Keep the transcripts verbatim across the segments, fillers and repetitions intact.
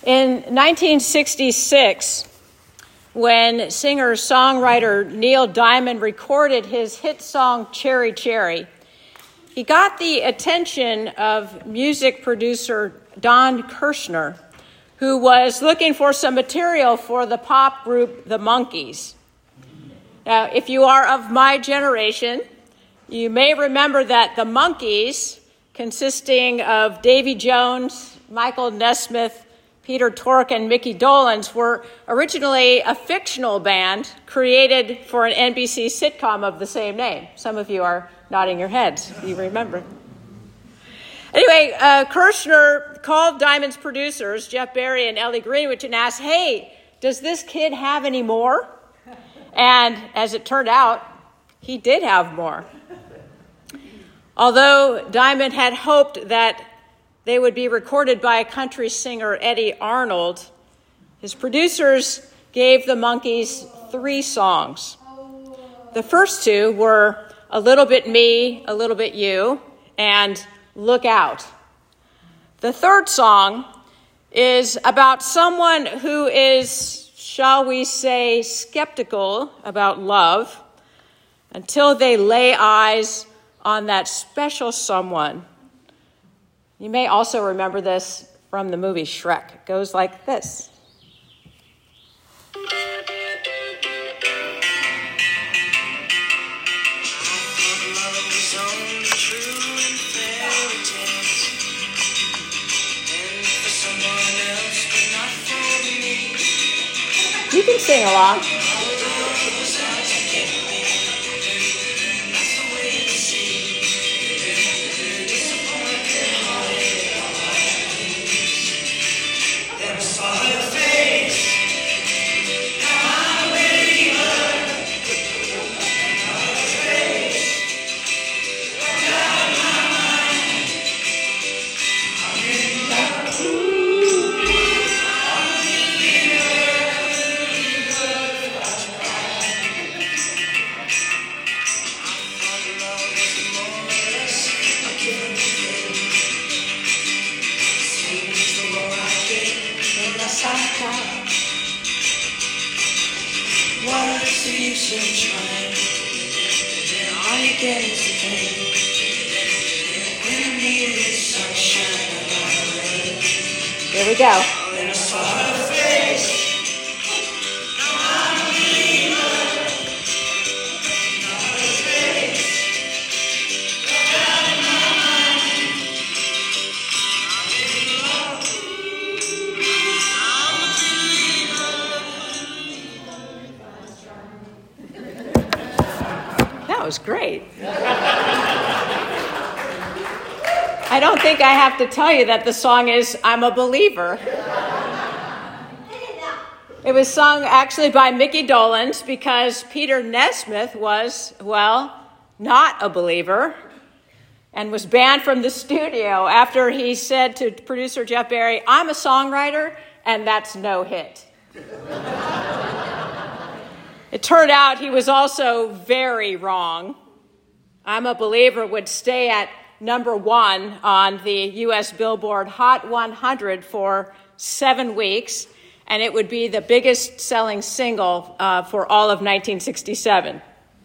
In nineteen sixty-six, when singer-songwriter Neil Diamond recorded his hit song Cherry Cherry, he got the attention of music producer Don Kirshner, who was looking for some material for the pop group The Monkees. Now, if you are of my generation, you may remember that The Monkees, consisting of Davy Jones, Michael Nesmith, Peter Tork, and Mickey Dolenz, were originally a fictional band created for an N B C sitcom of the same name. Some of you are nodding your heads. You remember. Anyway, uh, Kirshner called Diamond's producers, Jeff Barry and Ellie Greenwich, and asked, hey, does this kid have any more? And as it turned out, he did have more. Although Diamond had hoped that they would be recorded by a country singer, Eddie Arnold, his producers gave the Monkees three songs. The first two were A Little Bit Me, A Little Bit You, and Look Out. The third song is about someone who is, shall we say, skeptical about love until they lay eyes on that special someone. You may also remember this from the movie Shrek. It goes like this. You can sing along. Here we go. That was great. I don't think I have to tell you that the song is I'm a Believer. It was sung actually by Mickey Dolenz because Peter Nesmith was, well, not a believer and was banned from the studio after he said to producer Jeff Barry, I'm a songwriter and that's no hit. It turned out he was also very wrong. I'm a Believer would stay at number one on the U S Billboard Hot one hundred for seven weeks, and it would be the biggest selling single uh, for all of nineteen sixty-seven.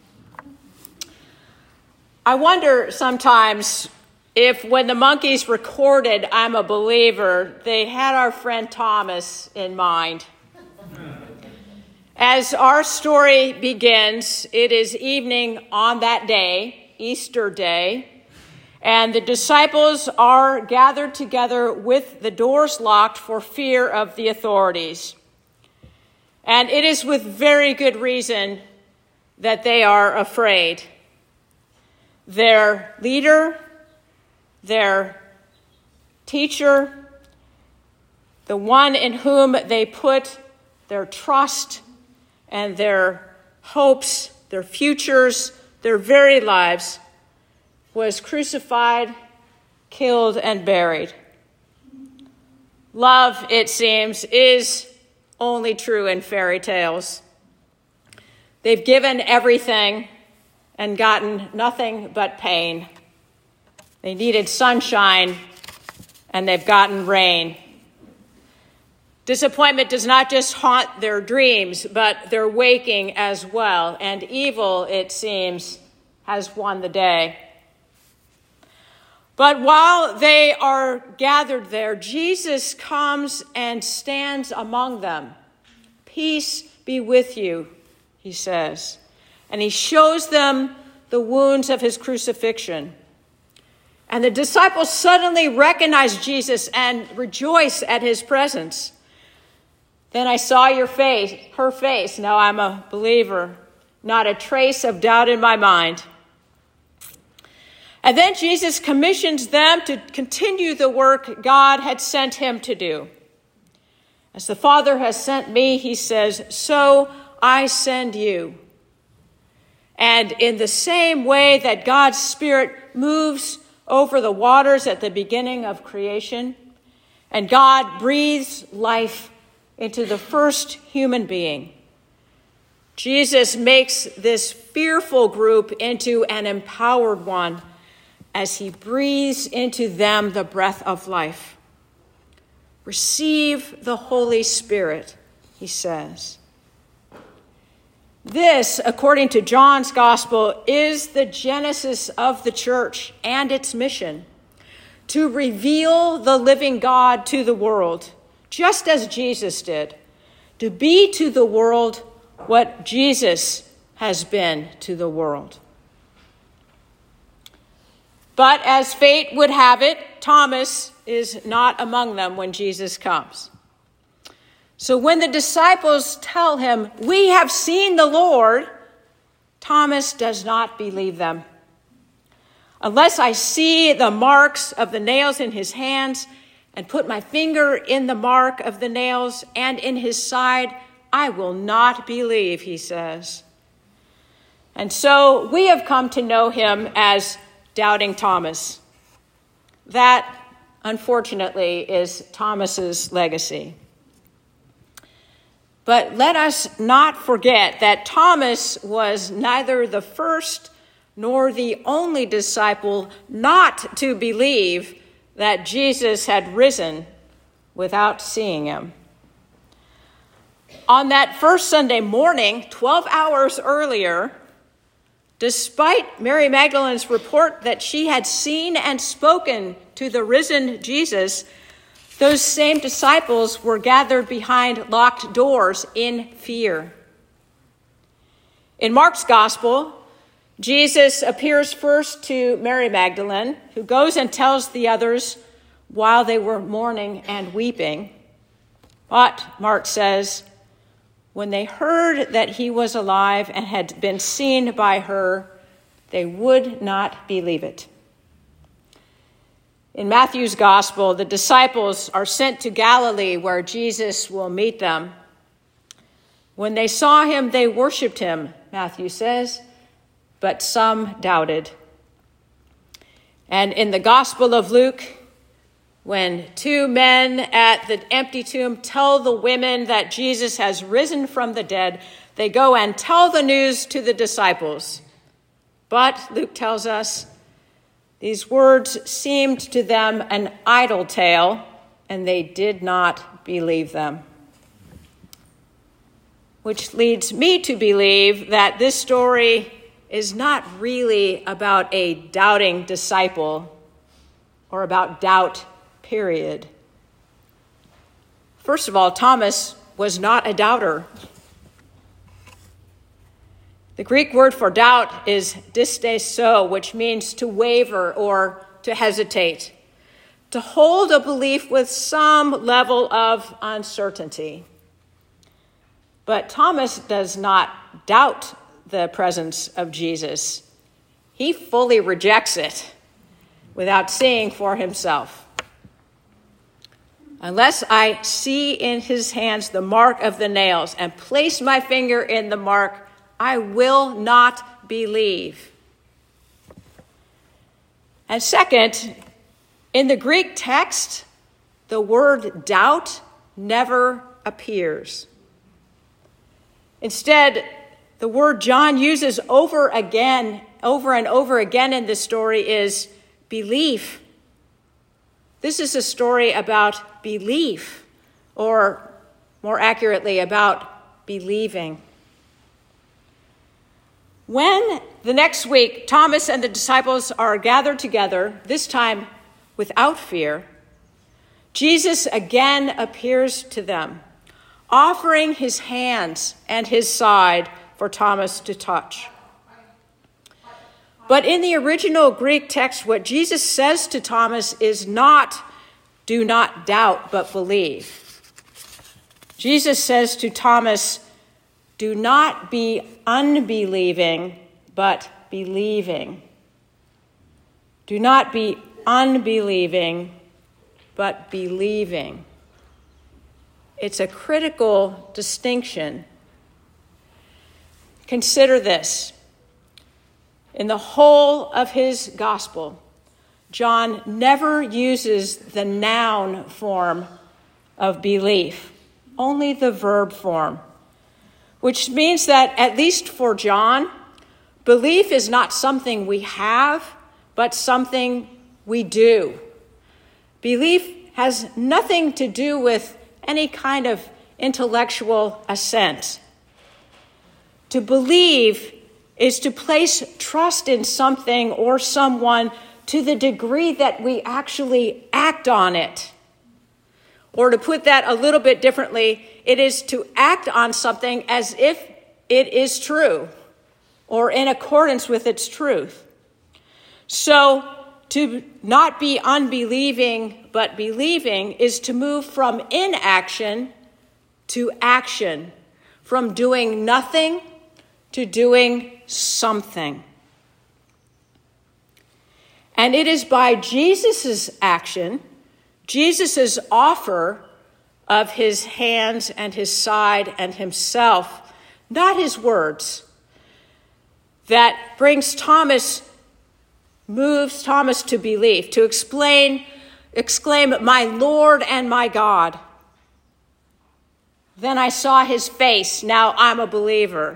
I wonder sometimes if when the Monkees recorded I'm a Believer, they had our friend Thomas in mind. As our story begins, it is evening on that day, Easter Day, and the disciples are gathered together with the doors locked for fear of the authorities. And it is with very good reason that they are afraid. Their leader, their teacher, the one in whom they put their trust and their hopes, their futures, their very lives, was crucified, killed, and buried. Love, it seems, is only true in fairy tales. They've given everything and gotten nothing but pain. They needed sunshine, and they've gotten rain. Disappointment does not just haunt their dreams, but their waking as well. And evil, it seems, has won the day. But while they are gathered there, Jesus comes and stands among them. Peace be with you, he says. And he shows them the wounds of his crucifixion. And the disciples suddenly recognize Jesus and rejoice at his presence. Then I saw your face, her face. Now I'm a believer, not a trace of doubt in my mind. And then Jesus commissions them to continue the work God had sent him to do. As the Father has sent me, he says, so I send you. And in the same way that God's Spirit moves over the waters at the beginning of creation, and God breathes life into the first human being, Jesus makes this fearful group into an empowered one as he breathes into them the breath of life. Receive the Holy Spirit, he says. This, according to John's gospel, is the genesis of the church and its mission, to reveal the living God to the world, just as Jesus did, to be to the world what Jesus has been to the world. But as fate would have it, Thomas is not among them when Jesus comes. So when the disciples tell him, we have seen the Lord, Thomas does not believe them. Unless I see the marks of the nails in his hands and put my finger in the mark of the nails and in his side, I will not believe, he says. And so we have come to know him as Doubting Thomas. That, unfortunately, is Thomas's legacy. But let us not forget that Thomas was neither the first nor the only disciple not to believe that Jesus had risen without seeing him. On that first Sunday morning, twelve hours earlier, despite Mary Magdalene's report that she had seen and spoken to the risen Jesus, those same disciples were gathered behind locked doors in fear. In Mark's gospel, Jesus appears first to Mary Magdalene, who goes and tells the others while they were mourning and weeping. But, Mark says, when they heard that he was alive and had been seen by her, they would not believe it. In Matthew's gospel, the disciples are sent to Galilee where Jesus will meet them. When they saw him, they worshiped him, Matthew says, but some doubted. And in the Gospel of Luke, when two men at the empty tomb tell the women that Jesus has risen from the dead, they go and tell the news to the disciples. But, Luke tells us, these words seemed to them an idle tale, and they did not believe them. Which leads me to believe that this story is not really about a doubting disciple or about doubt, period. First of all, Thomas was not a doubter. The Greek word for doubt is distaiso, which means to waver or to hesitate, to hold a belief with some level of uncertainty. But Thomas does not doubt the presence of Jesus. He fully rejects it without seeing for himself. Unless I see in his hands the mark of the nails and place my finger in the mark, I will not believe. And second, in the Greek text, the word doubt never appears. Instead, the word John uses over again, over and over again in this story is belief. This is a story about belief, or more accurately, about believing. When the next week Thomas and the disciples are gathered together, this time without fear, Jesus again appears to them, offering his hands and his side for Thomas to touch. But in the original Greek text, what Jesus says to Thomas is not, "Do not doubt, but believe." Jesus says to Thomas, "Do not be unbelieving, but believing." Do not be unbelieving, but believing. It's a critical distinction. Consider this. In the whole of his gospel, John never uses the noun form of belief, only the verb form, which means that, at least for John, belief is not something we have, but something we do. Belief has nothing to do with any kind of intellectual assent. To believe is to place trust in something or someone to the degree that we actually act on it. Or to put that a little bit differently, it is to act on something as if it is true or in accordance with its truth. So to not be unbelieving but believing is to move from inaction to action, from doing nothing to doing something. And it is by Jesus' action, Jesus' offer of his hands and his side and himself, not his words, that brings Thomas, moves Thomas to belief, to explain, exclaim, "My Lord and my God." Then I saw his face, now I'm a believer.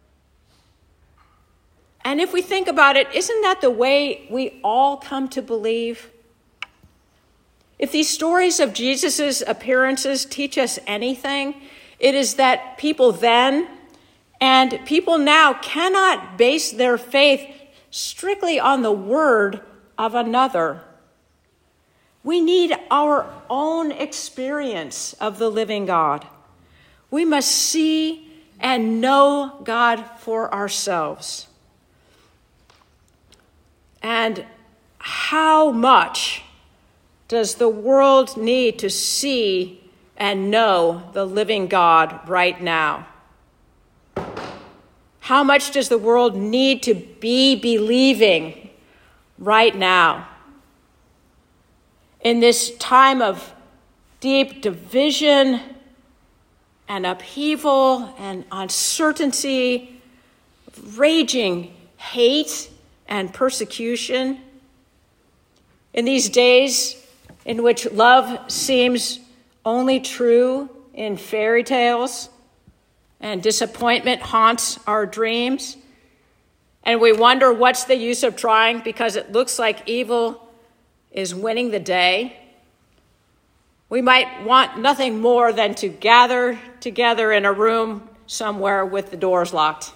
And if we think about it, isn't that the way we all come to believe? If these stories of Jesus' appearances teach us anything, it is that people then and people now cannot base their faith strictly on the word of another. We need our own experience of the living God. We must see and know God for ourselves. And how much does the world need to see and know the living God right now? How much does the world need to be believing right now? In this time of deep division and upheaval and uncertainty, raging hate and persecution, in these days in which love seems only true in fairy tales and disappointment haunts our dreams, and we wonder what's the use of trying because it looks like evil is winning the day, we might want nothing more than to gather together in a room somewhere with the doors locked.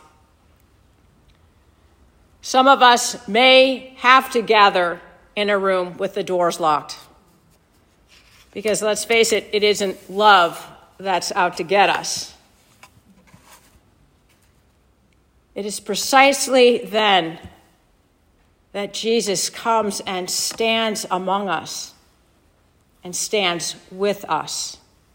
Some of us may have to gather in a room with the doors locked. Because let's face it, it isn't love that's out to get us. It is precisely then that Jesus comes and stands among us and stands with us.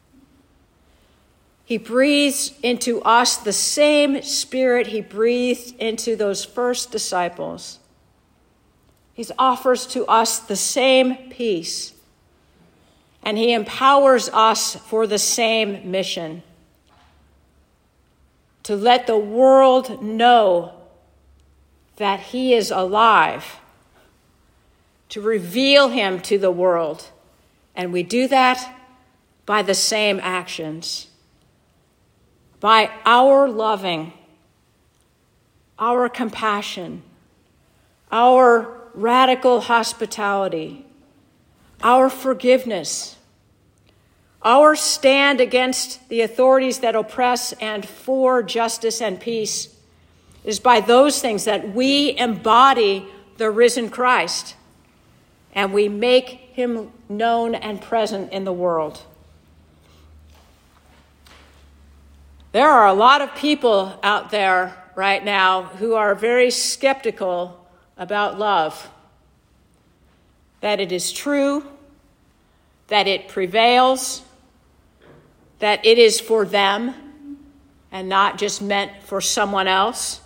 He breathes into us the same spirit he breathed into those first disciples. He offers to us the same peace, and he empowers us for the same mission: to let the world know that he is alive, to reveal him to the world. And we do that by the same actions, by our loving, our compassion, our radical hospitality, our forgiveness, Our stand against the authorities that oppress and for justice and peace is by those things that we embody the risen Christ and we make him known and present in the world. There are a lot of people out there right now who are very skeptical about love, that it is true, that it prevails, that it is for them and not just meant for someone else.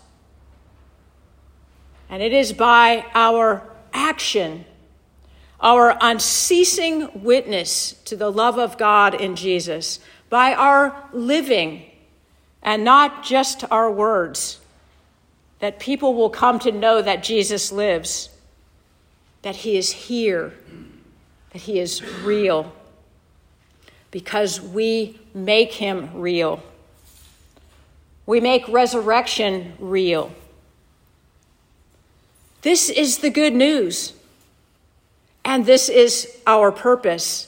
And it is by our action, our unceasing witness to the love of God in Jesus, by our living and not just our words, that people will come to know that Jesus lives, that he is here, that he is real, because we make him real. We make resurrection real. This is the good news, and this is our purpose.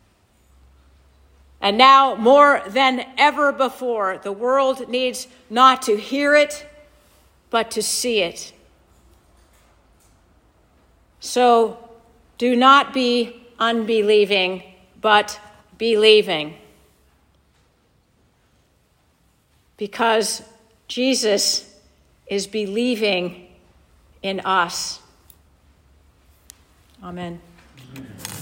And now, more than ever before, the world needs not to hear it, but to see it. So do not be unbelieving, but believing. Because Jesus is believing in us. Amen. Amen.